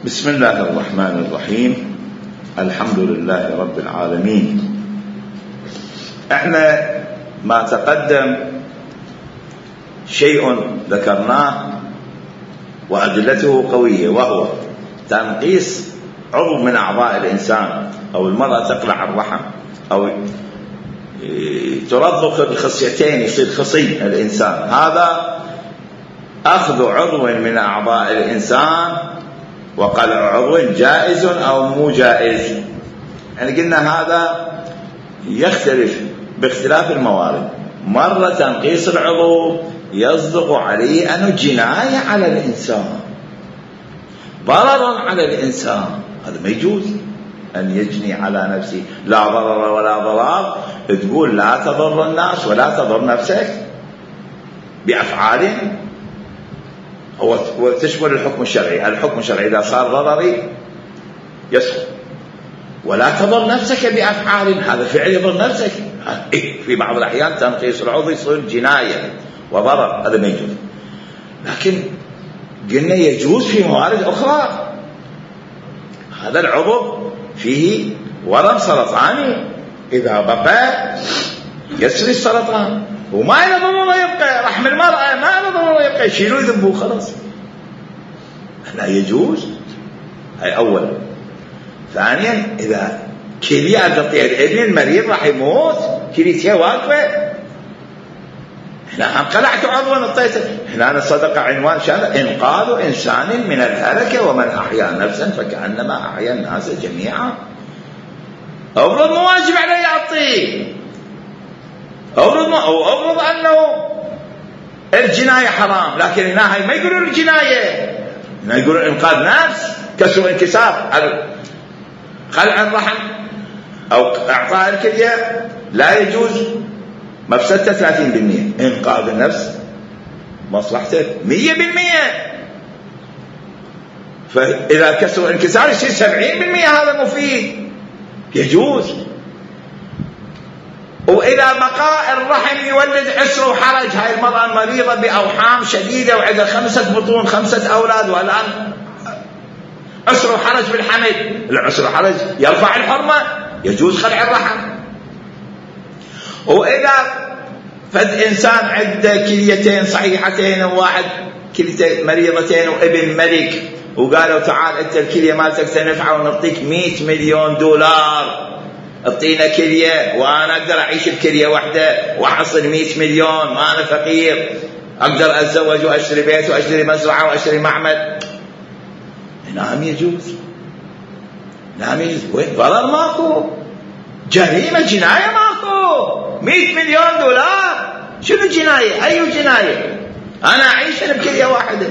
بسم الله الرحمن الرحيم. الحمد لله رب العالمين. احنا ما تقدم شيء ذكرناه وأدلته قوية، وهو تنقيص عضو من أعضاء الإنسان، أو المرأة تقلع الرحم أو ترضخ الخصيتين يصير خصي الإنسان، هذا أخذ عضو من أعضاء الإنسان وقلع عضو جائز أو مو جائز. يعني قلنا هذا يختلف باختلاف الموارد. مرة تنقيص العضو يصدق عليه أنه جناية على الإنسان، ضرر على الإنسان، هذا ما يجوز أن يجني على نفسه، لا ضرر ولا ضرار، تقول لا تضر الناس ولا تضر نفسك بأفعال وتشمل الحكم الشرعي. الحكم الشرعي إذا صار ضرري يسقط. ولا تضر نفسك بأفعال، هذا فعل يضر نفسك. في بعض الأحيان تنقيص العضو يصير جناية وضرر، هذا ما يجوز. لكن قلنا يجوز في موارد أخرى. هذا العضو فيه ورم سرطاني، إذا بقى يسري السرطان، وما له ضرورة يبقى رحم المرأة، ما له ضرورة يبقى، يشيلوه يذبوه خلاص، لا يجوز. هاي أولا. ثانيا، إذا كلية تطيع الابن المريض راح يموت، كليتها واقفة، احنا انقلعت عضوا نطيته، احنا الصدقة عنوان شهادة إنقاذ إنسان من الهلكة، ومن أحيا نفسا فكأنما أحيا الناس جميعا. أفرض مو واجب علي أعطيه، أفرض أنه الجناية حرام، لكن هنا هاي ما يقولون الجناية، هنا يقولون إنقاذ نفس، كسر انكسار، خلع الرحم أو إعطاء الكلية لا يجوز، مفسدته 30%، إنقاذ النفس مصلحته 100%. فإذا كسر انكسار يصير 70%، هذا مفيد، يجوز. وإذا بقاء الرحم يولد عسر وحرج، هاي المرأة مريضة بأوحام شديدة وعندها 5 بطون 5 أولاد، والآن عسر وحرج بالحمل، العسر وحرج يرفع الحرمة، يجوز خلع الرحم. وإذا فد إنسان عنده كليتين صحيحتين وواحد كليتين مريضتين وابن ملك، وقالوا تعال أنت الكلية مالتك تنفعه ونعطيك 100 مليون دولار، اعطينا كلية وأنا أقدر أعيش بكلية واحدة وأحصل 100 مليون، ما أنا فقير، أقدر أتزوج وأشتري بيت وأشتري مزرعة وأشتري معمل. نعم يجوز، نعم يجوز. وين ضرر؟ ماكو جريمة، جناية ماكو. 100 مليون دولار شنو جناية؟ أي جناية؟ أنا أعيش بكلية واحدة،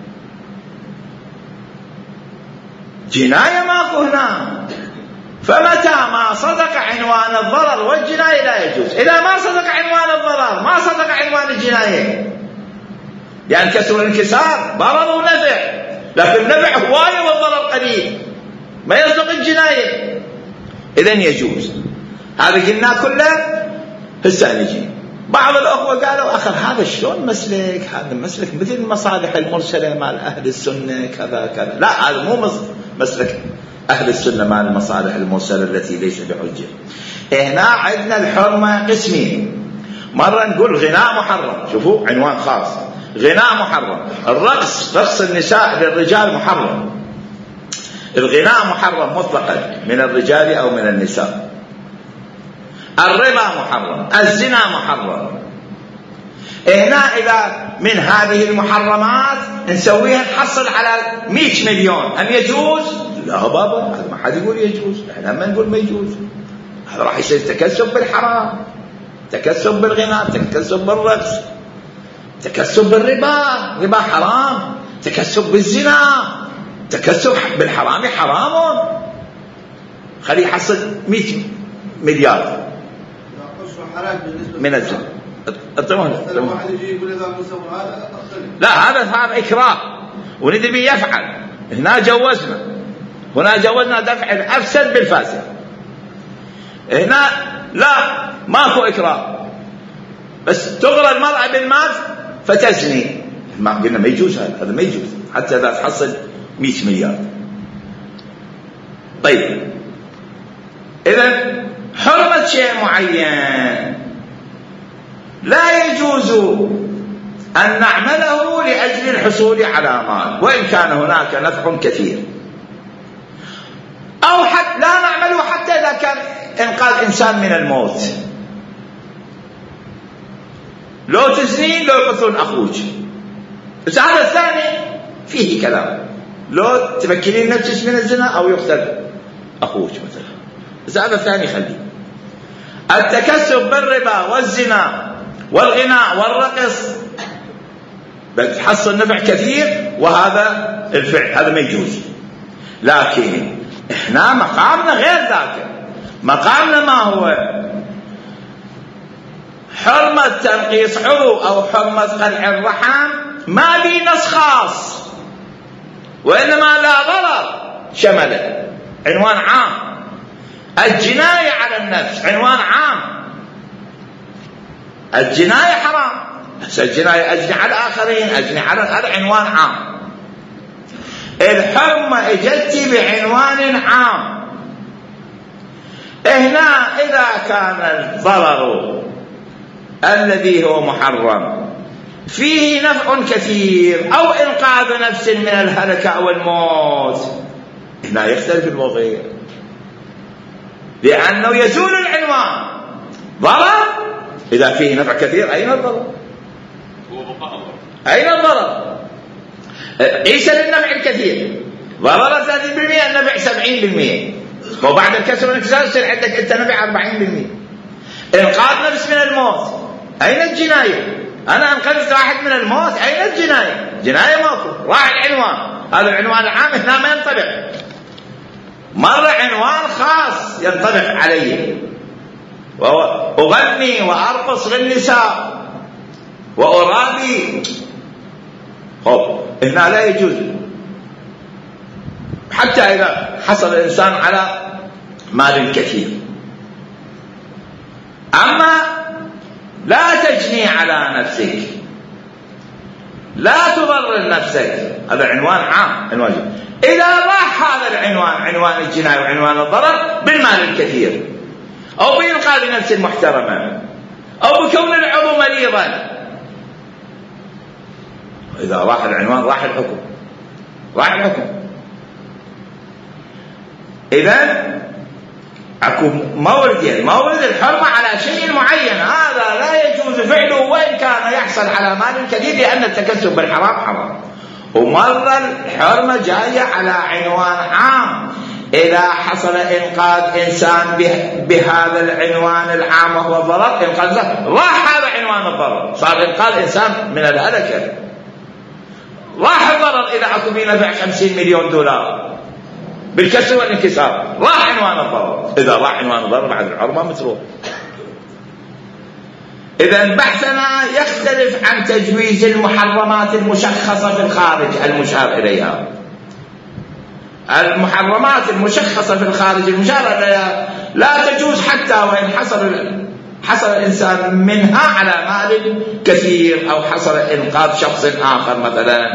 جناية ماكو هنا. فمتى ما صدق عنوان الضرر والجناية لا يجوز. إذا ما صدق عنوان الضرر، ما صدق عنوان الجناية، يعني كسر الانكسار ضرر ونفع، لكن النفع هواية والضرر قليل، ما يصدق الجناية، إذن يجوز. هذا قلنا كله. هسه نجي بعض الأخوة قالوا أخر هذا شلون مسلك، هذا مسلك مثل المصالح المرسلة مال أهل السنة كذا كذا. لا، هذا مو مسلك أهل السنة مال المصالح المرسلة التي ليس بحجة. هنا عندنا الحرمة قسمين. مرة نقول غناء محرم، شوفوا عنوان خاص، غناء محرم. الرقص، رقص النساء للرجال محرم، الغناء محرم مطلقا من الرجال أو من النساء. الربا محرم، الزنا محرم. هنا إذا من هذه المحرمات نسويها نحصل على 100 مليون، أم يجوز؟ لا بابا، هذا ما حد يقول يجوز، احنا ما نقول ما يجوز. هذا راح يصير تكسب بالحرام، تكسب بالغناء، تكسب بالرقص، تكسب بالربا، ربا حرام، تكسب بالزنا، تكسب بالحرام حرام. خليه يحصل 100 مليار من الزنا. لا، هذا إكراه، وندبي يفعل. هنا جوزنا دفع الأفسد بالفاسد. هنا لا، ماكو إكراه، بس تغرى المرأة بالمال فتزني، ما قلنا ما يجوز، هذا ما يجوز حتى إذا تحصل 100 مليار. طيب، إذا حرمة شيء معين لا يجوز أن نعمله لأجل الحصول على مال، وإن كان هناك نفع كثير، أو حتى لا نعمله حتى إذا كان إنقاذ إنسان من الموت. لو تزنين لو يقتلون أخوك، بس هذا الثاني فيه كلام، لو تمكنين نفسك من الزنا أو يقتل أخوك مثلا، بس هذا الثاني خليه. التكسب بالربا والزنا والغناء والرقص بتحصل نفع كثير، وهذا الفعل هذا ما يجوز. لكن احنا مقامنا غير ذاك، مقامنا ما هو؟ حرمة تنقيص عضو أو حرمة قلع الرحم ما لي نص خاص، وإنما لا ضرر شمله، عنوان عام. الجناية على النفس عنوان عام، الجناية حرام، بس الجناية أجني على الآخرين، أجني على هذا عنوان عام. الحرمة اجتي بعنوان عام. هنا إذا كان الضرر الذي هو محرم فيه نفع كثير أو إنقاذ نفس من الهلكة أو الموت، هنا يختلف الوضع، لأنه يزول العنوان. ضرر إذا فيه نفع كثير، أين الضرر؟ أين الضرر؟ عيسى للنفع الكثير، ضرر 30%، النفع 70%، وبعد الكسر والانكسار يصير عندك أنت نفع 40%. إنقاذ نفس من الموت، أين الجناية؟ أنا أنقذت واحد من الموت، أين الجناية؟ جناية ماكو، راح العنوان. هذا العنوان العام هنا ما ينطبق، مرة عنوان خاص ينطبق عليه، وأغني وأرقص للنساء وأرابي، هنا لا يجوز، حتى إذا حصل الإنسان على مال كثير. أما لا تجني على نفسك، لا تضرر نفسك، هذا عنوان عام، عنوان. إذا راح هذا العنوان، عنوان الجناية وعنوان الضرر، بالمال الكثير أو بإنقاذ نفس محترمة أو بكون العضو مريضا، إذا راح العنوان راح الحكم، راح الحكم. إذن أكو موردين، مورد الحرمة على شيء معين، هذا لا يجوز فعله وإن كان يحصل على مال كثير، لأن التكسب بالحرام حرام. ومرة الحرمة جاية على عنوان عام، إذا حصل إنقاذ إنسان بهذا العنوان العام وهو الضرر، إنقاذ راح هذا عنوان الضرر، صار إنقاذ إنسان من الهلكة، راح الضرر. إذا أكو بي نفع 50 مليون دولار بالكسر والانكسار، راح عنوان الضرر. إذا راح عنوان الضرر بعد الحرمة متروك. إذا بحثنا يختلف عن تجويز المحرمات المشخصة في الخارج المشار إليها. المحرمات المشخصة في الخارج المشار إليها لا تجوز حتى وإن حصل الإنسان منها على مال كثير أو حصل إنقاذ شخص آخر مثلا.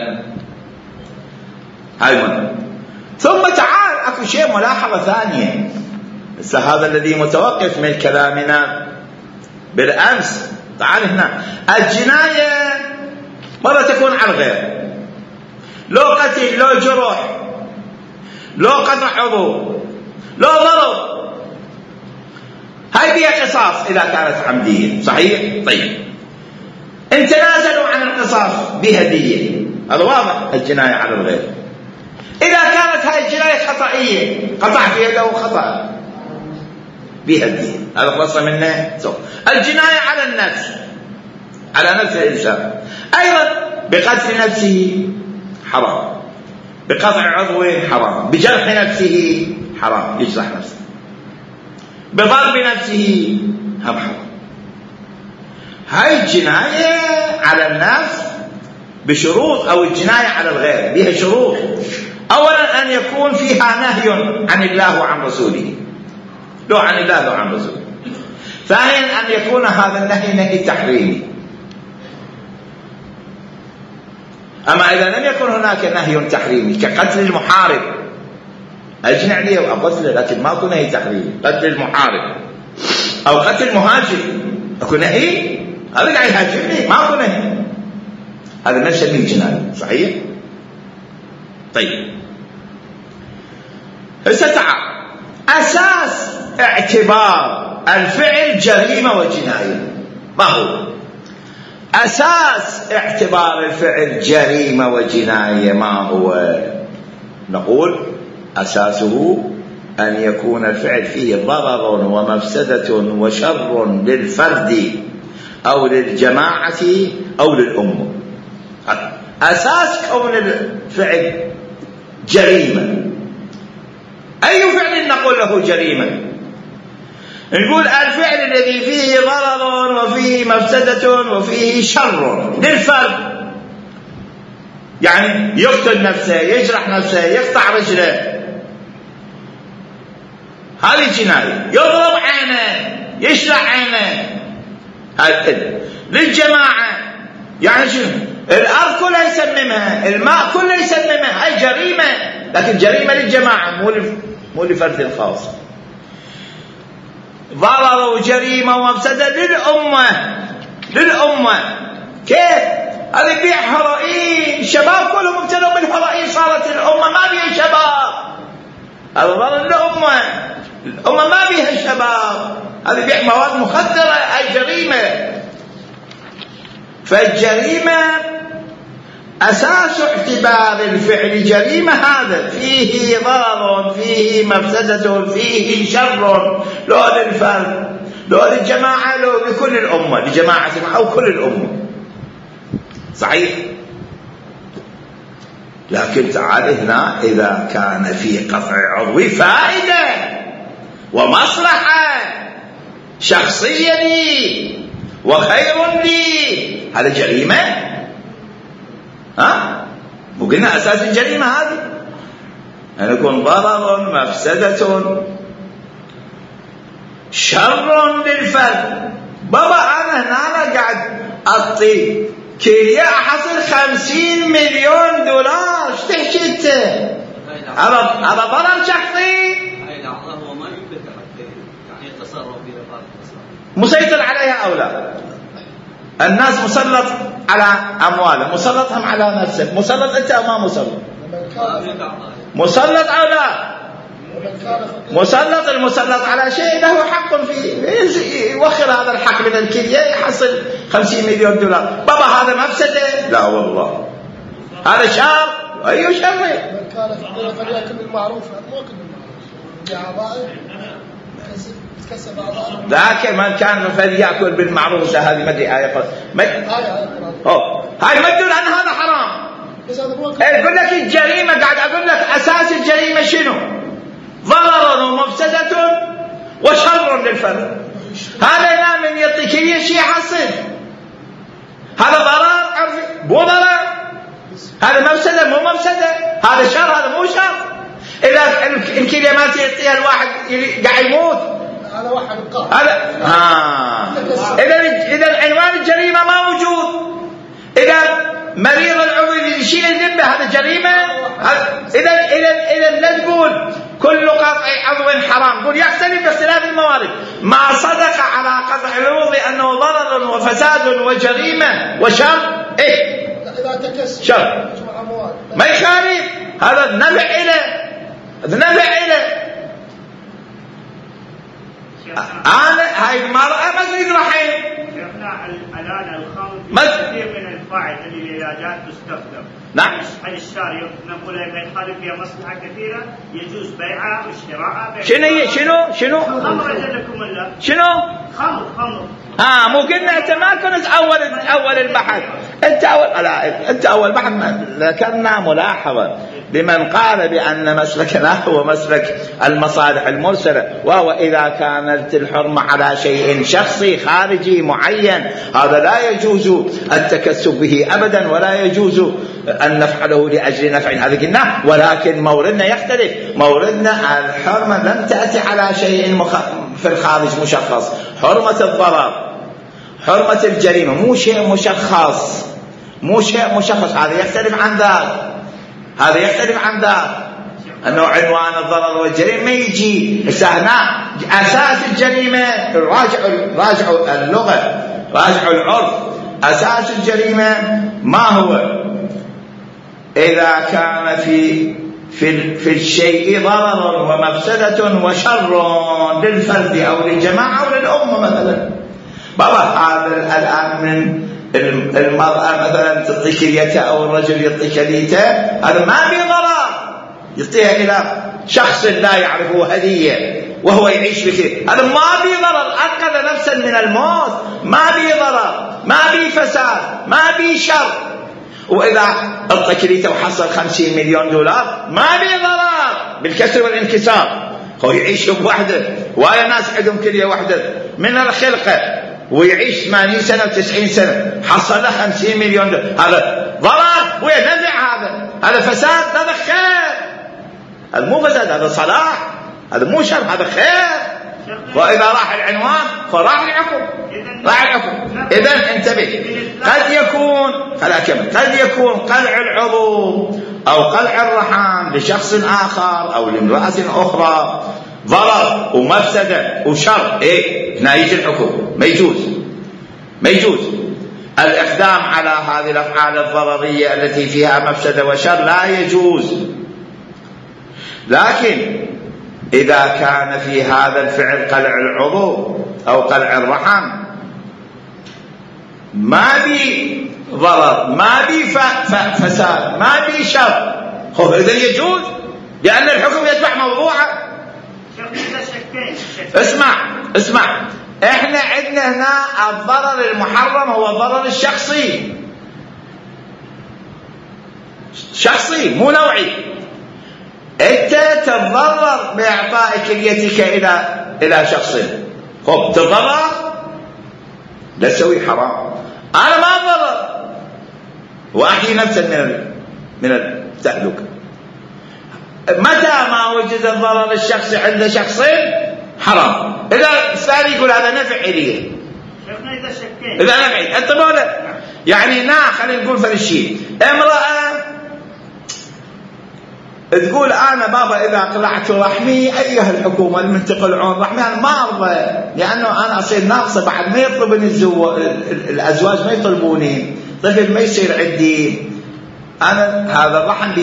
هاي مرة. ثم تعال أكو شيء ملاحظة ثانية، بس هذا الذي متوقف من كلامنا بالأمس. تعال هنا، الجناية مرة تكون على الغير، لو قتل، لو جروح، لو قطع عضو، لو ضرب، هاي بيها قصاص إذا كانت عمدية، صحيح؟ طيب، إن تنازلوا عن القصاص بهدية، هذا واضح الجناية على الغير. إذا كانت هاي الجناية خطأية، قطع في يده خطأ بهدية، هذا خلصنا منه. الجناية على النفس، على نفس الإنسان أيضا، بقتل نفسه حرام، بقطع عضو حرام، بجرح نفسه حرام، يجرح نفسه، بضرب نفسه هم حرام. هاي الجناية على النفس بشروط، أو الجناية على الغير بها شروط. أولا أن يكون فيها نهي عن الله وعن رسوله، لو عن الله لو عن رسوله. ثانيا أن يكون هذا النهي نهي تحريمي. أما إذا لم يكن هناك نهي تحريمي كقتل المحارب أجني عليه وأقتله، لكن ماكو نهي تحريم قتل المحارب أو قتل المهاجر، أكو نهي؟ هذا قاعد يهاجمني ماكو نهي، هذا ما نسميه جناية. صحيح؟ طيب هسه تعال، أساس اعتبار الفعل جريمة وجناية ما هو؟ أساس اعتبار الفعل جريمة وجناية ما هو؟ نقول أساسه أن يكون الفعل فيه ضرر ومفسدة وشر للفرد أو للجماعة أو للأمة. أساس كون الفعل جريمة. أي فعل نقول له جريمة؟ نقول الفعل الذي فيه ضرر وفيه مفسدة وفيه شر للفرد، يعني يقتل نفسه، يجرح نفسه، يقطع رجله، هذه جناية. يضرب عينه، يشلع عينه، هذا للجماعة. يعني شنو؟ الأرض كلها يسممها، الماء كله يسممها، هاي جريمة، لكن جريمة للجماعة مو لفرد خاص. ضرر وجريمة ومفسدة للأمة. كيف؟ هذا يبيع هروئين، شباب كلهم ابتلوا بالهروئين، صارت الأمة ما بيها شباب، هذا ضرر للأمة، الأمة ما بيها شباب، هذا يبيع مواد مخدرة، هاي جريمة. فالجريمة أساس اعتبار الفعل جريمة هذا فيه ضرر، فيه مفسدة، فيه شر، لو للفرد، لو للجماعة، لو لكل الأمة، لجماعة أو كل الأمة. صحيح؟ لكن تعال هنا، إذا كان في قطع عضوي فائدة ومصلحة شخصية لي وخير لي، هذا جريمة؟ وقلنا أساس الجريمة هذه أن يكون ضرر مفسدة شر للفرد. بابا أنا هنا قاعد أعطي كيليا أحصل 50 مليون دولار، ايش تحكي انت؟ هذا ضرر شخصي مسيطر عليها أو لا؟ الناس مسلط على أمواله، مسلطهم على نفسه، مسلط أنت أو ما مسلط؟ مسلط أو لا؟ مسلط. المسلط على شيء له حق فيه، يوخر هذا الحق من الكلية يحصل 50 مليون دولار. بابا هذا مفسدة؟ لا والله، هذا شر. أي شر؟ من كان فليأكل بالمعروف، مو أكل بالمعروف، ذاك من كان فليأكل بالمعروف، هذه ما ادري آية هاي ما تدل أن هذا حرام. أقول لك الجريمة، قاعد أقول لك أساس الجريمة شنو؟ ضرر ومفسدة وشر للفرد. هذا لا من يعطيك أي شيء يحصل، هذا ضرر مو ضرر، هذا مفسدة مو مفسدة، هذا شر هذا مو شر. إذا الكلية ما تعطيها الواحد قاعد يموت، هذا واحد هذا إذا عنوان الجريمة ما موجود. إذا مريض العضو يشيل الذنب، هذا جريمة. إذا لا تقول كل قطع عضو حرام، قول يختلف باختلاف الموارد. ما صدق على قطع العضو أنه ضرر وفساد وجريمة وشر، إذا تكسر شر ما يخالف، هذا النفع إله. أنا هاي المرأة ما تريد رحم. شيخنا الآن الخمر كثير من الفائدة للعلاجات تستخدم. نعم. على الشارع نقول إذا يخالف فيها مصلحة كثيرة يجوز بيعها وشراءها. شنو؟ خمر أجلكم الله. شنو؟ خمر. مو قلنا أنت ما كنت أول البحث، أنت أول بحث ذكرنا ملاحظة لمن قال بأن مسلكنا هو مسلك المصالح المرسلة، وهو إذا كانت الحرمة على شيء شخصي خارجي معين هذا لا يجوز التكسب به أبدا، ولا يجوز أن نفعله لأجل نفع، هذا قلنا. ولكن موردنا يختلف، موردنا الحرمة لم تأتي على شيء في الخارج مشخص، حرمة الضرر، حرمة الجريمة، مو شيء مشخص، هذا يختلف عن ذاك، أنه عنوان الضرر والجريمة ما يجي هنا أساس الجريمة. راجعوا اللغة، راجعوا العرف. أساس الجريمة ما هو؟ إذا كان في الشيء ضرر ومفسدة وشر للفرد أو للجماعة أو للأمة. مثلا بابا هذا الآن من المرأة مثلا تعطي كليتها أو الرجل يعطي كليته، هذا ما في ضرر، يعطيها إلى شخص لا يعرفه هدية وهو يعيش بكذا، هذا ما في ضرر. أنقذ نفسا من الموت، ما في ضرر، ما في فساد، ما في شر. وإذا أعطى كليته وحصل 50 مليون دولار ما في ضرر بالكسر والانكسار. هو يعيش بوحده، ولا ناس عندهم كلية وحده من الخلقة ويعيش 80 سنة و90 سنة، حصل له 50 مليون دولار، هذا ضرر وينفع. هذا فساد، هذا خير. هذا مو فساد، هذا صلاح، هذا مو شر، هذا خير. وإذا راح العنوان فراح الحكم، راح الحكم. إذن انتبه، قد يكون قلع العضو أو قلع الرحم لشخص آخر أو لامرأة أخرى ضرر ومفسدة وشر، هنا يجي الحكم. ما يجوز الإقدام على هذه الأفعال الضررية التي فيها مفسدة وشر، لا يجوز. لكن إذا كان في هذا الفعل قلع العضو أو قلع الرحم ما بي ضرر، ما بي فساد، ما بي شر، إذن يجوز، لأن الحكم يتبع موضوعه. اسمع، احنا عندنا هنا الضرر المحرم هو الضرر الشخصي، مو نوعي. انت تتضرر باعطاء كليتك الى شخص، تتضرر، لا تسوي حرام. انا ما اتضرر واحيي نفسا من التهلكه. متى ما وجد الضرر الشخصي عند شخص حرام. اذا الثاني يقول هذا نفع الي، اذا نفعي انت مولا، يعني خلينا نقول فرشين امرأة تقول أنا بابا إذا قلعت رحمي أيها الحكومة المنتقلعون رحمي، أنا ما أرضى، لأنه أنا أصير ناقصة، بعد ما يطلبني الأزواج ما يطلبوني، طفل ما يصير عندي أنا. هذا الرحم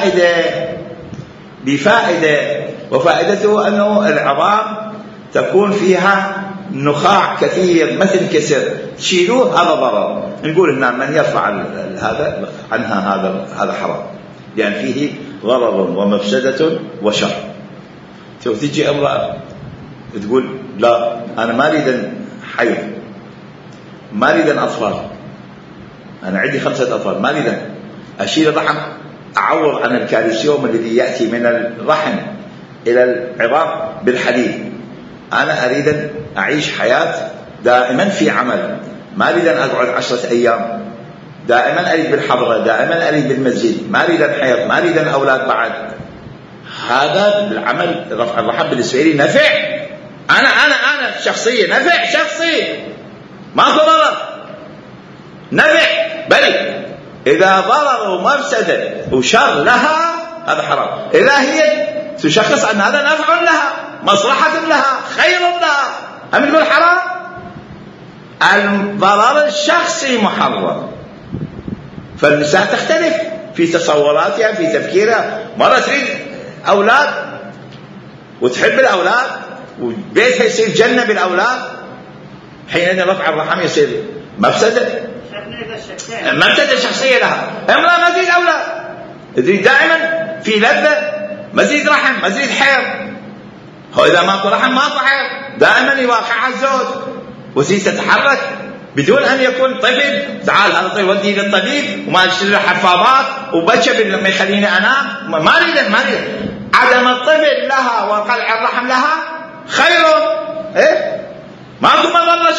بفائدة، وفائدته أنه العظام تكون فيها نخاع كثير مثل كسر، تشيلوه هذا ضرر. نقول هنا من يرفع هذا عنها هذا حرام، لأن فيه ضرر ومفسدة وشر. تجي امرأة تقول لا أنا ما أريد حيض، ما أريد أطفال، أنا عندي 5 أطفال، ما أريد أشيل الرحم، أعوض عن الكالسيوم الذي يأتي من الرحم إلى العظام بالحديد. أنا أريد أعيش حياة دائما في عمل، ما أريد أن أقعد 10 أيام، دائما أريد بالحضرة، دائما أريد بالمسجد، ما أريد أحيض، ما أريد أولاد بعد. هذا بالعمل رفع الرحم بالنسبة لي نفع. أنا شخصيا نفع شخصي، ما ضرر، نفع. بل إذا ضرر ومفسدة وشر لها هذا حرام. إذا هي تشخص أن هذا نفع لها، مصلحة لها، خير لها، أم نقول حرام؟ الضرر الشخصي محرم. فالنساء تختلف في تصوراتها، في تفكيرها. مرة تريد أولاد وتحب الأولاد وبيتها يصير جنة بالأولاد، حينئذ رفع الرحم يصير مفسدة شخصية لها. امرأة ما تريد أولاد، تريد دائما في لذة، مزيد رحم، مزيد حيض. هو إذا ماكو رحم ماكو حيض، دائما يواقعها الزوج وتريد تتحرك بدون أن يكون طفل. تعال هذا الطفل وديه للطبيب وما اشتري له حفاضات وبكى لما يخليني أنام. ما أريد. عدم الطفل لها وقلع الرحم لها خير. ماكو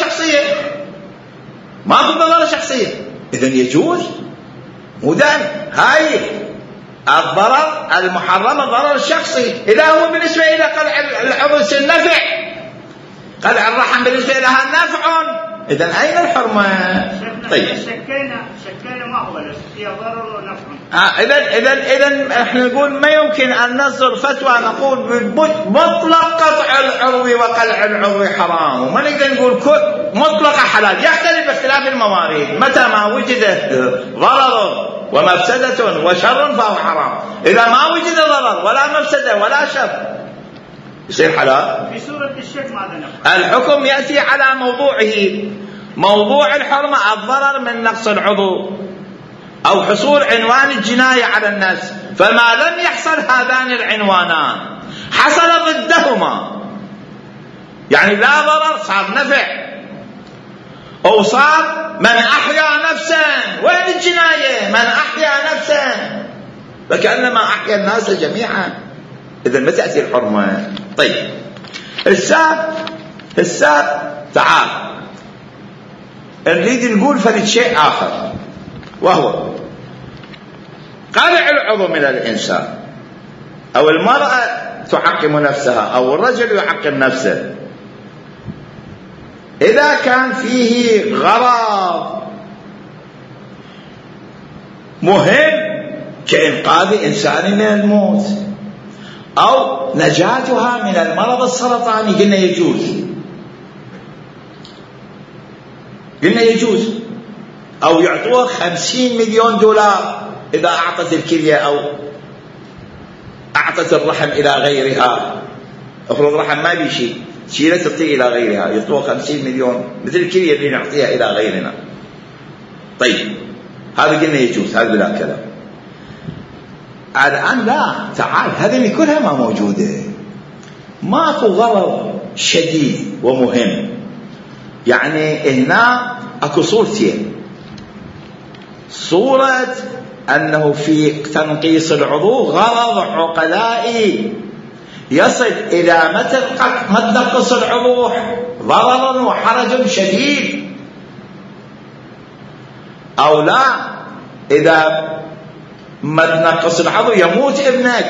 مضرة شخصية، إذن يجوز. ودائما هاي الضرر المحرم الضرر الشخصي. إذا هو بالنسبة إلى قلع العضو النفع، قلع الرحم بالنسبة لها نفع، إذن أين الحرمة؟ طيب شكينا ما هو فيها ضرر ونفع. إذن احنا نقول ما يمكن أن نصدر فتوى نقول مطلق قطع العضو وقلع العضو حرام، وما نقدر نقول مطلق حلال. يختلف باختلاف الموارد. متى ما وجد ضرر ومفسدة وشر فهو حرام. إذا ما وجد ضرر ولا مفسدة ولا شر يصير حلال. في سورة الشرك ماذا نقول؟ الحكم يأتي على موضوعه. موضوع الحرمة الضرر من نقص العضو أو حصول عنوان الجناية على النفس. فما لم يحصل هذان العنوانان حصل ضدهما، يعني لا ضرر صار نفع، أو صار من أحيا نفسا. وين الجناية؟ من أحيا نفسا، فكأنما أحيا الناس جميعا. إذن ما تأتي الحرمة. طيب الساب تعال نريد نقول فرد شيء آخر، وهو قلع العضو من الإنسان، أو المرأة تحكم نفسها أو الرجل يحكم نفسه، إذا كان فيه غرض مهم كإنقاذ إنسان من الموت أو نجاتها من المرض السرطاني، قلنا يجوز. أو يعطوها 50 مليون دولار إذا أعطت الكلية أو أعطت الرحم إلى غيرها. أفرض الرحم ما بيشي شيلة تعطيه إلى غيرها، يعطوها 50 مليون مثل الكلية اللي نعطيها إلى غيرنا. طيب هذا قلنا يجوز، هذا بلا كلام. الآن لا، تعال هذه كلها ما موجودة، ماكو غرض شديد ومهم. يعني هنا اكو صورتين: صورة أنه في تنقيص العضو غرض عقلائي يصل إلى متى تنقص العضو ضرر وحرج شديد، أو لا إذا ما تنقص العضو يموت ابنك،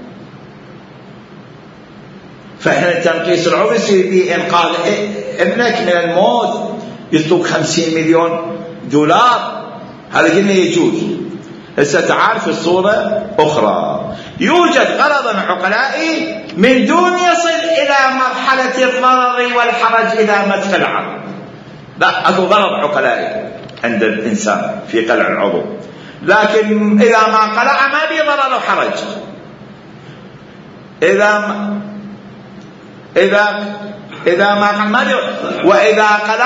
فإحنا تنقيص العضو يصير به إنقاذ ابنك من الموت، يطلب 50 مليون دولار. هذا قلنا يجوز. هسه تعال في الصورة أخرى: يوجد غرض عقلائي من دون يصل إلى مرحلة الضرر والحرج إذا ما تقلع. لا، أكو غرض عقلائي عند الإنسان في قلع العضو، لكن إذا ما قلع ما بي ضرر وحرج. إذا ما وإذا قلع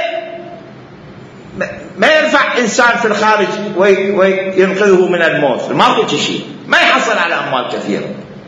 ما ينفع إنسان في الخارج وينقذه من الموت، ما قلت شيء، ما يحصل على أموال كثيرة.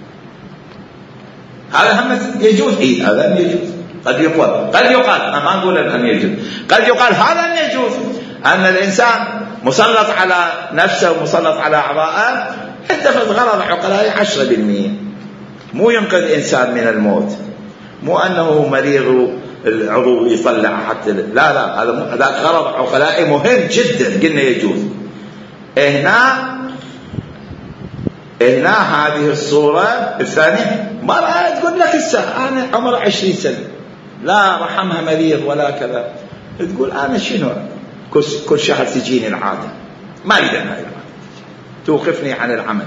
هذا هم يجوز. هذا يجوز. قد يقال أنا ما أقول أن يجوز، قد يقال هذا يجوز أن الإنسان مسلط على نفسه ومسلط على أعضائه، اتخذ غرض عقلائي 10%، مو ينقذ إنسان من الموت، مو أنه مريض العضو يطلع حتى لا هذا غرض عقلائي مهم جدا، قلنا يجوز. هنا هذه الصورة الثانية مرأة تقول لك أنا عمر 20 سنة لا رحمها مريض ولا كذا، تقول أنا شنو كل شهر تجيني العادة، ما أريد أنا العادة، توقفني عن العمل.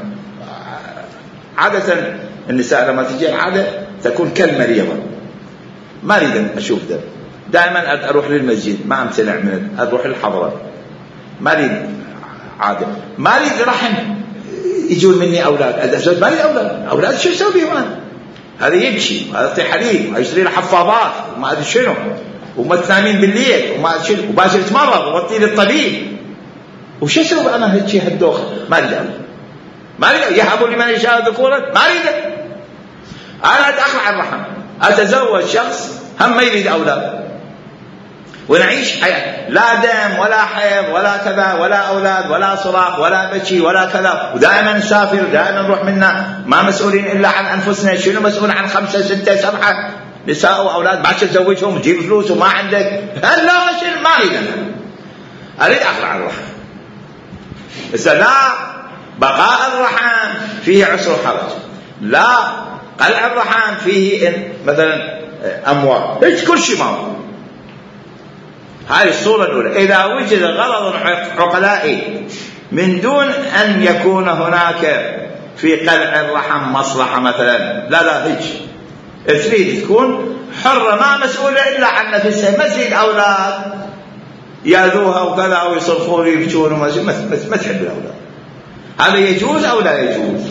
عادة النساء لما تجي العادة تكون كالمريضة، ما أريد أن أشوف ده، دائما أروح للمسجد، ما أمتنع من أروح للحضرة، ما أريد عادة، ما أريد رحم يجون مني أولاد، أزوج ما أريد أولاد شو أسوي بهم؟ هذا يبكي، هذا يعطي حليب، ويشتري له حفاضات وما أدري شنو، وما تنامين بالليل وما أدري شنو، وباجي يتمرض ووطي للطبيب، وش أسوي أنا هالشيء هالدوخ؟ ما أريد يهبوا لمن يشاء ذكورا، ما أريد. أنا أخلع الرحم، أتزوج شخص هم ما يريد أولاد، ونعيش حياة لا دم ولا حيض ولا كذا ولا أولاد ولا صراخ ولا بكي ولا كذا، ودائما نسافر ودائما نروح منا، ما مسؤولين إلا عن أنفسنا. شنو مسؤول عن 5 6 7 نساء وأولاد بعد تزوجهم وتجيب فلوس وما عندك؟ لا شيء ما أريد. أريد أخلع الرحم. بس لا بقاء الرحم فيه عسر حرج، لا قلع الرحم فيه مثلا أموال، كل شيء ما. هاي الصورة الأولى. إذا وجد غرض عقلائي من دون أن يكون هناك في قلع الرحم مصلحة مثلا، لا هيك تريد تكون حرة ما مسؤولة إلا عن نفسها، ما تريد أولاد ياذوها وكذا ويصرخون ويبكون ما تحب الأولاد. هذا يجوز أو لا يجوز؟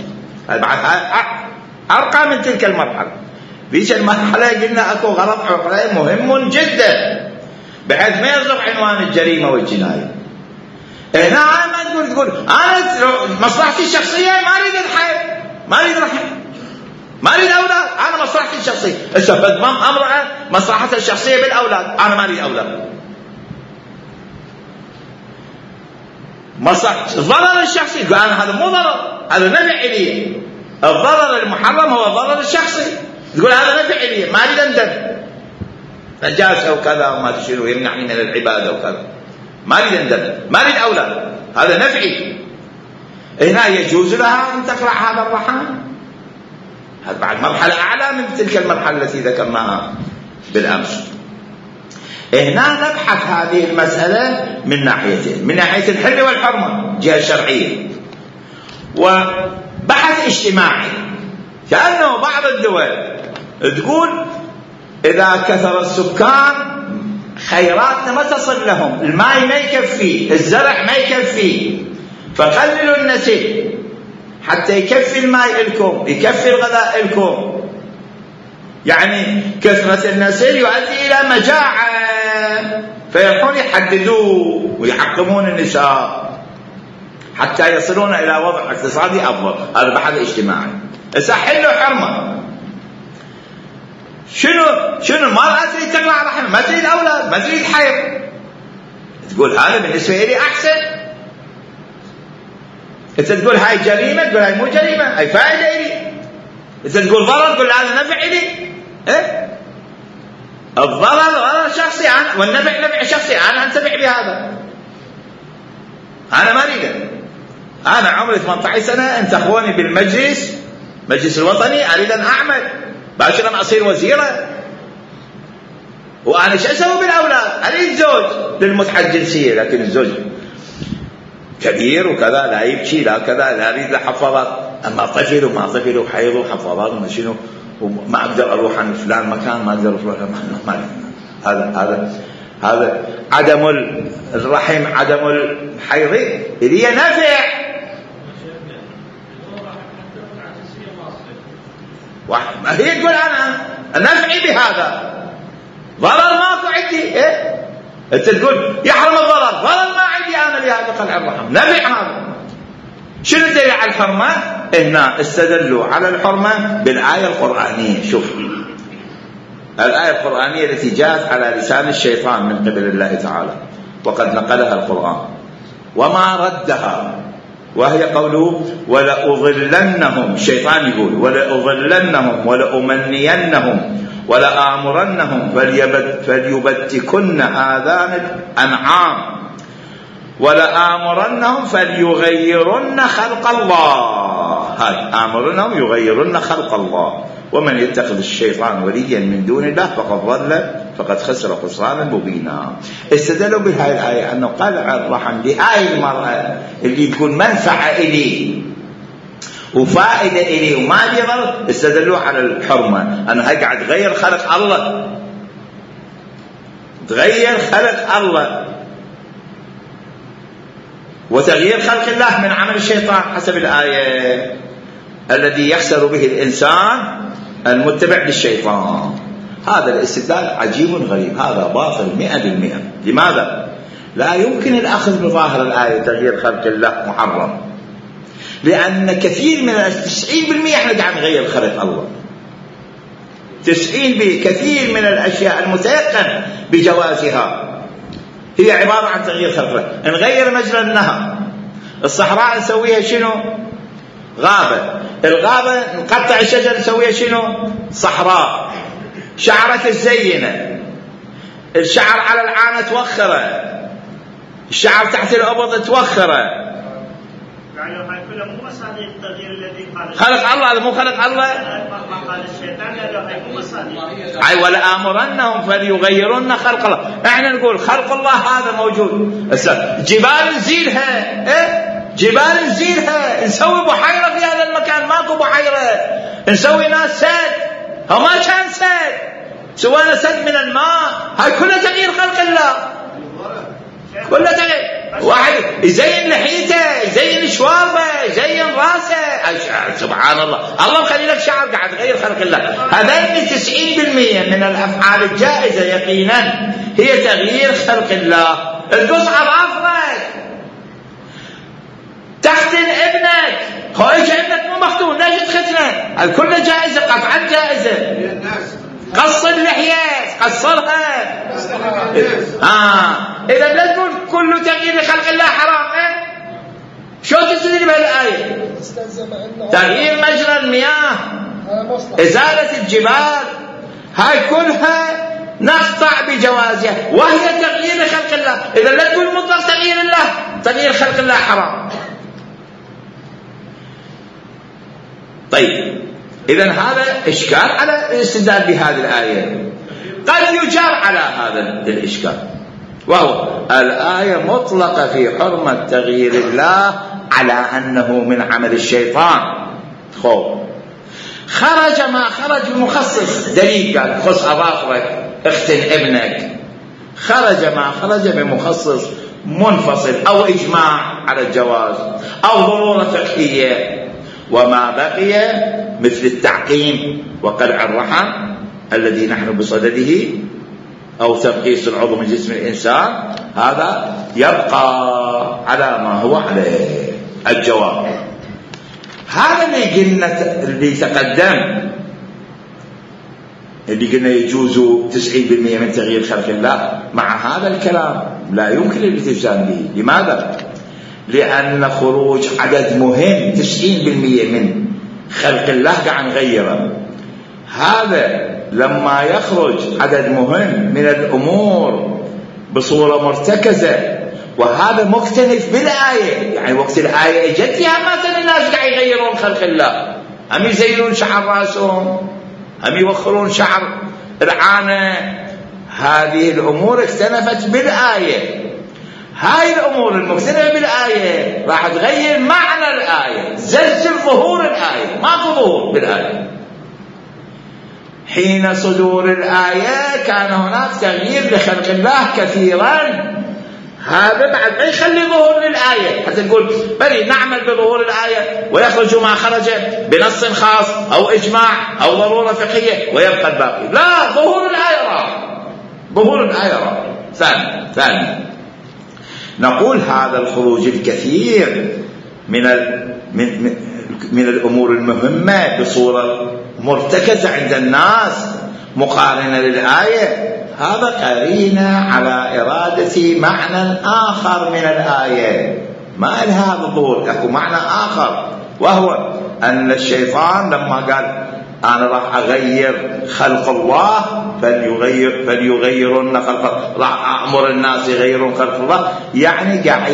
أرقى من تلك المرحلة. في المرحلة قلنا أكو غلط عقلي مهم جدا بحيث ما يصدق عنوان الجريمة والجناية. هنا ما تقول أنا مصلحتي الشخصية ما أريد الحياة، ما أريد رحم، ما أريد أولاد، أنا مصلحتي الشخصية. استفدت أمرأة مصلحتها الشخصية بالأولاد، أنا ما أريد أولاد. الضرر الشخصي يقول أنا هذا مو ضرر، هذا نفع إلي. الضرر المحرم هو الضرر الشخصي، تقول هذا نفع إلي ما أريد أندم، نجاسة وكذا وما تشير يمنعني من العبادة وكذا، ما أريد أندم، ما أريد أولاد، هذا نفعي. هنا يجوز لها أن تقرع هذا الرحم. هذا بعد مرحلة أعلى من تلك المرحلة التي ذكرناها بالأمس. هنا نبحث هذه المسألة من ناحيتين، من ناحية الحل والحرمة جهة شرعية، وبحث اجتماعي. كأنه بعض الدول تقول إذا كثر السكان خيراتنا ما تصل لهم، الماء ما يكفي، الزرع ما يكفي، فقللوا النسل حتى يكفي الماء لكم، يكفي الغذاء لكم. يعني كثرة النسل يؤدي إلى مجاعة، فيكون يحددوا ويحكمون النساء حتى يصلون إلى وضع اقتصادي أفضل. هذا بحث اجتماعي. حل وحرمة. شنو المرأة تريد تقلع رحم، ما تريد أولاد، ما تريد حيض، تقول هذا بالنسبة لي أحسن. أنت تقول هاي جريمة، تقول هاي مو جريمة، هاي فائدة إلي. أنت تقول ضرر، تقول هذا نفع إلي. الضرر شخصي والنفع نفع شخصي، أنا أنتفع بهذا، أنا ما أريده. أنا عمري 18 سنة انتخبوني بالمجلس الوطني، أريد أن أعمل، بعد شنو أصير وزيرة، وأنا شو أسوي بالأولاد؟ أريد زوج للمتعة الجنسية، لكن الزوج كبير وكذا لا يبكي لا كذا، لا أريد له حفاظات. أما طفل وما طفل وحيض وحفاظات وما شنو، وما أقدر أروح عن فلان مكان، ما أقدر أروح هذا عدم الرحم، عدم الحيض اللي هي نفع. هي تقول أنا نفعي بهذا، ضرر ماكو عندي. أنت تقول يحرم الضرر، ضرر ما عندي أنا بهذا قلع الرحم، نفع هذا. شنو الدليل على الحرمة؟ هنا استدلوا على الحرمة بالآية القرآنية. شوف الآية القرآنية التي جاءت على لسان الشيطان من قبل الله تعالى، وقد نقلها القرآن وما ردها، وهي قوله ولأضلنهم. الشيطان يقول ولأضلنهم ولأمنينهم ولآمرنهم فليبتكن آذان الأنعام ولآمرنهم فليغيرن خلق الله. هاي آمرنهم يغيرن خلق الله. ومن يتخذ الشيطان وليا من دون الله فقد خسر خسرانا مبينا. استدلوا بهاي الآية أنه قلع الرحم لهاي المرأة اللي تكون منفعة إلي وفائدة إلي وما يضر، استدلوا على الحرمة أنه هاي قاعد تغير خلق الله، تغير خلق الله، وتغيير خلق الله من عمل الشيطان حسب الآية الذي يخسر به الإنسان المتبع للشيطان. هذا الاستدلال عجيب غريب، هذا باطل 100%. لماذا؟ لا يمكن الأخذ بظاهر الآية تغيير خلق الله محرم، لأن كثير من 90% احنا قاعد نغير خلق الله. 90% كثير من الأشياء المتيقن بجوازها هي عبارة عن تغيير خلق الله. نغير مجرى النهر، الصحراء نسويها شنو؟ غابة، الغابة نقطع الشجر نسويها شنو؟ صحراء. شعرك الزينة، الشعر على العانة توخره، الشعر تحت الأبط توخره. يعني هاي كلها مو مصادر التغيير الذي خلق الله، هذا مو خلق الله. ما قال الشيطان هاي مو مصادر. أي ولا آمرنهم فليغيرن خلق الله. احنا نقول خلق الله هذا موجود. جبال نزيلها جبال نزيلها، نسوي بحيرة في هذا المكان ماكو بحيرة، نسوي ناس سد، هو ما كان سد، سوينا سد من الماء. هاي كلها تغيير خلق الله، كلها تغيير. واحد يزين لحيته، يزين شواربه، يزين راسه، سبحان الله. الله مخلي لك شعر قاعد تغير خلق الله. هذين 90% من الافعال الجائزه يقينا هي تغيير خلق الله. تقص اظافرك، تختن ابنك، هو اجى ابنك مو مختون ليش تختنه؟ هذا كله جائزه، قطعا جائزه. قص اللحيه، قصرها. اذا لا تقول كل تغيير لخلق الله حرام. شو تستدل بهالايه؟ تغيير مجرى المياه، ازاله الجبال، هاي كلها نقطع بجوازها وهي تغيير لخلق الله. اذا لا تقول مطلق تغيير الله، تغيير خلق الله حرام. طيب إذن هذا إشكال على الاستدلال بهذه الآية. قد يجار على هذا الإشكال، وهو الآية مطلقة في حرمة تغيير الله على أنه من عمل الشيطان. خرج ما خرج بمخصص دليل، قال خص أظافرك، اختن ابنك. خرج ما خرج بمخصص منفصل أو إجماع على الجواز أو ضرورة فقهية. وما بقي مثل التعقيم وقلع الرحم الذي نحن بصدده أو تنقيص العضو من جسم الإنسان، هذا يبقى على ما هو عليه. الجواب هذا اللي تقدم، اللي قلنا يجوز 90% من تغيير خلق الله، مع هذا الكلام لا يمكن الالتزام به. لماذا؟ لأن خروج عدد مهم 90% من خلق الله قاعد نغيره. هذا لما يخرج عدد مهم من الأمور بصورة مرتكزة، وهذا مختلف بالآية. يعني وقت الآية اجت فيها مثلا الناس قاعد يغيرون خلق الله، هم يزينون شعر راسهم، هم يوخرون شعر العانة. هذه الأمور اختلفت بالآية. هاي الأمور المختلفة بالآية راح تغير معنى الآية، زلزل ظهور الآية، ماكو ظهور بالآية. حين صدور الآية كان هناك تغيير لخلق الله كثيرا، هذا بعد ما يخلي ظهور للآية حتى نقول بلي نعمل بظهور الآية ويخرج ما خرج بنص خاص أو إجماع أو ضرورة فقهية ويبقى الباقي. لا، ظهور الآية راح، ظهور الآية راح. ثاني نقول هذا الخروج الكثير من الأمور المهمة بصورة مرتكزة عند الناس مقارنة للآية، هذا قرينة على إرادة معنى آخر من الآية. ما لها ظهور، اكو معنى آخر، وهو أن الشيطان لما قال أنا راح أغير خلق الله فليغيرن خلق الله، راح أمر الناس يغيرون خلق الله، يعني قاعد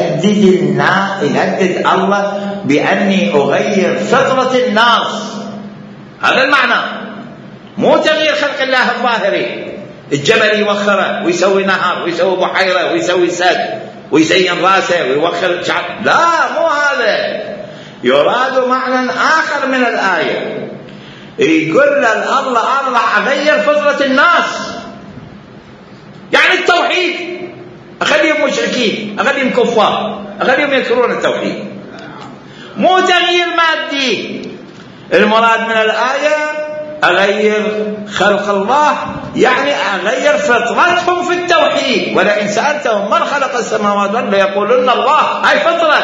يهدد الله بأني أغير فطرة الناس. هذا المعنى، مو تغيير خلق الله الظاهري، الجبل يوخره ويسوي نهر ويسوي بحيرة ويسوي سد ويزين راسه ويوخر شعر، لا، مو هذا. يراد معنى آخر من الآية، يقول الله أنا راح أغير فطرة الناس، يعني التوحيد، أخليهم مشركين، أخليهم كفار، أخليهم يذكرون التوحيد، مو تغيير مادي. المراد من الآية أغير خلق الله، يعني أغير فطرتهم في التوحيد. ولئن سألتهم من خلق السماوات والأرض ليقولن الله. هاي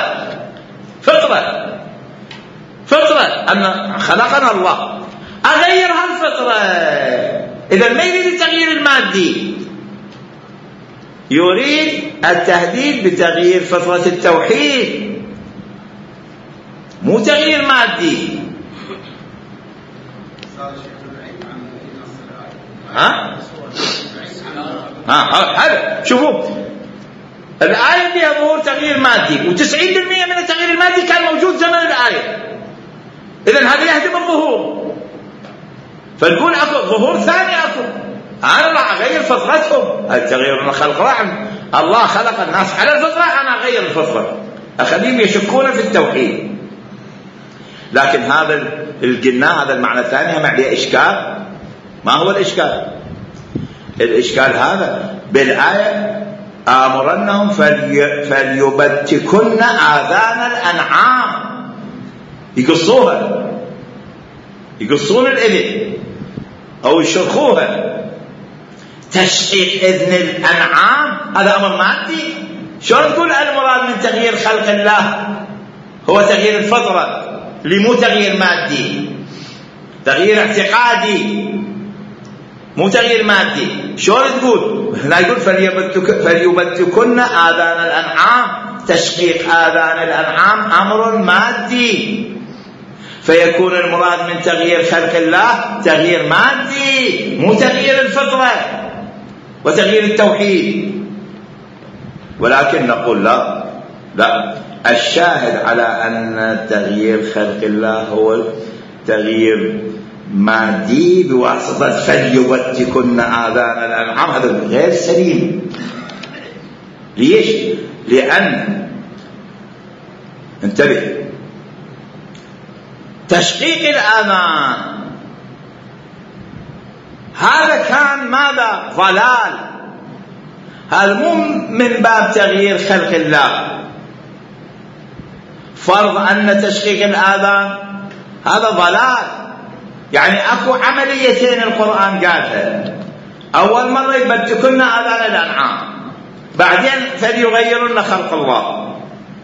فطرة أن خلقنا الله، أغير هالفطرة. إذا ما يريد التغيير المادي، يريد التهديد بتغيير فطرة التوحيد، مو تغيير مادي. هذا شوفوا الآية فيها ظهور تغيير مادي، و90% من التغيير المادي كان موجود زمن الآية. إذن هذا يهدم الظهور، فنقول أكو ظهور ثاني، أكو أنا راح أغير فطرتهم. التغيير من خلق رحم، الله خلق الناس على الفطرة، أنا أغير الفطرة. أخليهم يشكون في التوحيد. لكن هذا القلنا هذا المعنى الثاني هم عليه إشكال. ما هو الإشكال؟ الإشكال هذا بالآية آمرنهم فليبتكن آذان الأنعام، يقصوها، يقصون الإذن أو يشرخوها. تشقيق إذن الأنعام هذا أمر مادي. شلون تقول المراد من تغيير خلق الله هو تغيير الفطرة اللي مو تغيير مادي، تغيير اعتقادي مو تغيير مادي؟ شلون تقول؟ لا يقول فليبتكن آذان الأنعام، تشقيق آذان الأنعام أمر مادي، فيكون المراد من تغيير خلق الله تغيير مادي مو تغيير الفطرة وتغيير التوحيد. ولكن نقول لا، الشاهد على أن تغيير خلق الله هو تغيير مادي بواسطة فليبتكن آذان الأنعام، هذا غير سليم. ليش؟ لأن انتبه، تشقيق الآذان هذا كان ماذا؟ ضلال. هذا مو من باب تغيير خلق الله. فرض أن تشقيق الآذان هذا ضلال، يعني أكو عمليتين القرآن قالها. أول مرة يبتكن آذان الأنعام، بعدين فليغيرن خلق الله.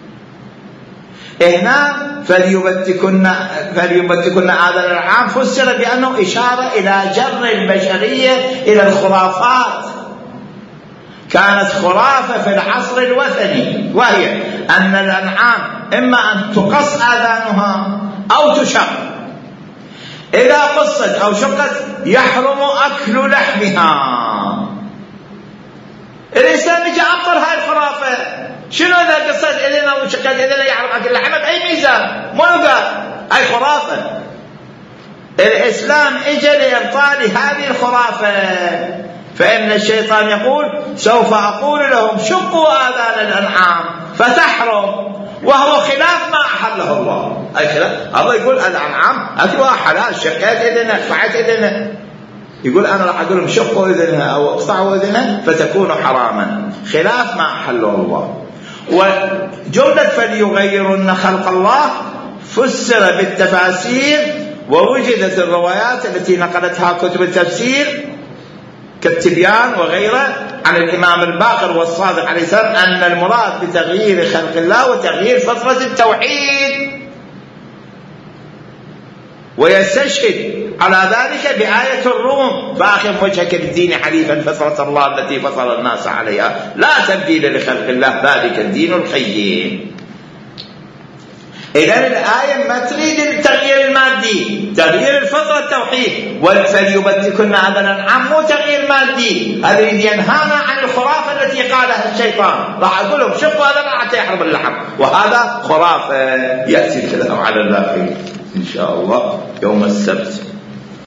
هنا فليبتكن آذان الأنعام فسر بأنه إشارة إلى جر البشرية إلى الخرافات. كانت خرافة في العصر الوثني، وهي أن الأنعام إما أن تقص آذانها أو تشق. إذا قصت أو شقت يحرم أكل لحمها. الإسلام جاء أبطل هاي الخرافة. شنو إذا قصت إذنها وشقت إذنها يحرم أكل لحمها بأي ميزان؟ مو قال هاي خرافة. الإسلام إجا لإبطال هذه الخرافة. فإن الشيطان يقول سوف أقول لهم شقوا آذان الأنعام فتحرم، وهو خلاف ما أحله الله. أي خلاف، الله يقول الأنعام أكلها حلال، شقيت إذنها، قطعت إذنها، يقول أنا راح أقول لهم شقوا إذنها أو اقطعوا إذنها فتكون حراما، خلاف ما أحله الله. وجملة فليغيرن خلق الله فسر بالتفاسير، ووجدت الروايات التي نقلتها كتب التفسير كالتبيان وغيره عن الإمام الباقر والصادق عليه السلام أن المراد بتغيير خلق الله وتغيير فطرة التوحيد. ويستشهد على ذلك بآية الروم فأقم وجهك للدين حنيفا فطرة الله التي فطر الناس عليها لا تبديل لخلق الله ذلك الدين القيم. إذن الآية ما تريد التغيير المادي، تغيير الفطرة التوحيد. فليبتكن آذان الأنعام مو تغيير مادي، هذا ينهانا عن الخرافة التي قالها الشيطان. راح أقول لهم شقوا آذان حتى يحرم اللحم، وهذا خرافة. يأتي الكلام على الباقي إن شاء الله يوم السبت.